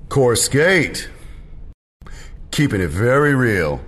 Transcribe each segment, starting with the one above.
Course Gate. Keeping it very real.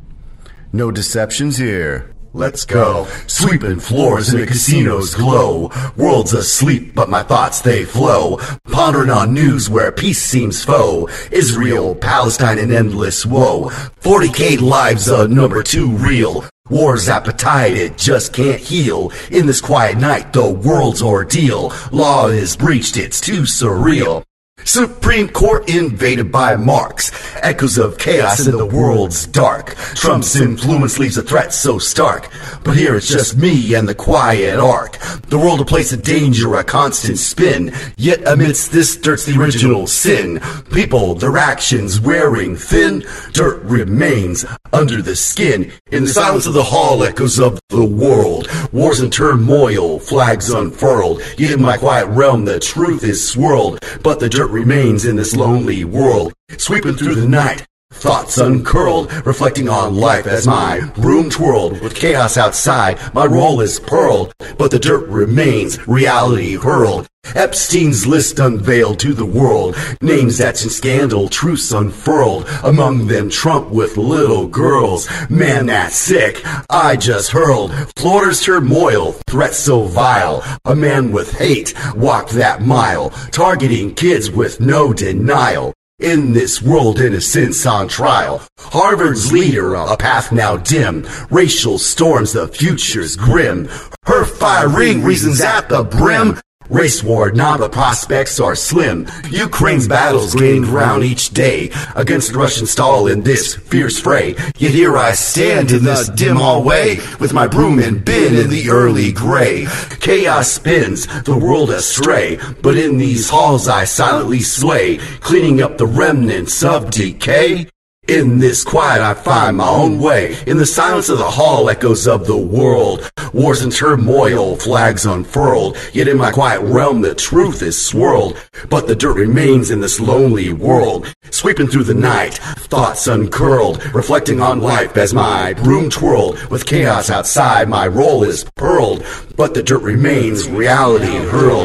No deceptions here. Let's go. Sweeping floors in a casino's glow. World's asleep, but my thoughts they flow. Pondering on news where peace seems foe. Israel, Palestine, and endless woe. 40K lives a number too real. War's appetite, it just can't heal. In this quiet night, the world's ordeal. Law is breached, it's too surreal. Supreme Court invaded by Marx. Echoes of chaos in the world's dark. Trump's influence leaves a threat so stark. But here it's just me and the quiet arc. The world a place of danger, a constant spin. Yet amidst this dirt's the original sin. People, their actions wearing thin. Dirt remains under the skin. In the silence of the hall, echoes of the world. Wars and turmoil, flags unfurled. Yet in my quiet realm the truth is swirled. But the dirt remains in this lonely world. Sweeping through the night, thoughts uncurled, reflecting on life as my room twirled. With chaos outside, my role is pearled, but the dirt remains, reality hurled. Epstein's list unveiled to the world, names that's in scandal, truths unfurled. Among them Trump with little girls. Man, that's sick, I just hurled. Florida's turmoil, threats so vile. A man with hate walked that mile, targeting kids with no denial. In this world, innocence on trial. Harvard's leader, a path now dim. Racial storms, the future's grim. Her firing reasons at the brim. Race war, now the prospects are slim. Ukraine's battles gain ground each day against Russian stall in this fierce fray. Yet here I stand in this dim hallway with my broom and bin in the early gray. Chaos spins the world astray, but in these halls I silently sway, cleaning up the remnants of decay. In this quiet I find my own way. In the silence of the hall, echoes of the world. Wars and turmoil, flags unfurled. Yet in my quiet realm the truth is swirled. But the dirt remains in this lonely world. Sweeping through the night, thoughts uncurled. Reflecting on life as my broom twirled. With chaos outside, my role is pearled. But the dirt remains, reality hurled.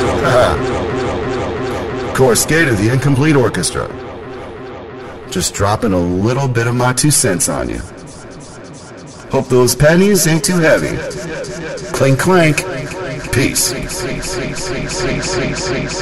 Course Gate of the Incomplete Orchestra. Just dropping a little bit of my 2 cents on you. Hope those pennies ain't too heavy. Clink, clank. Peace.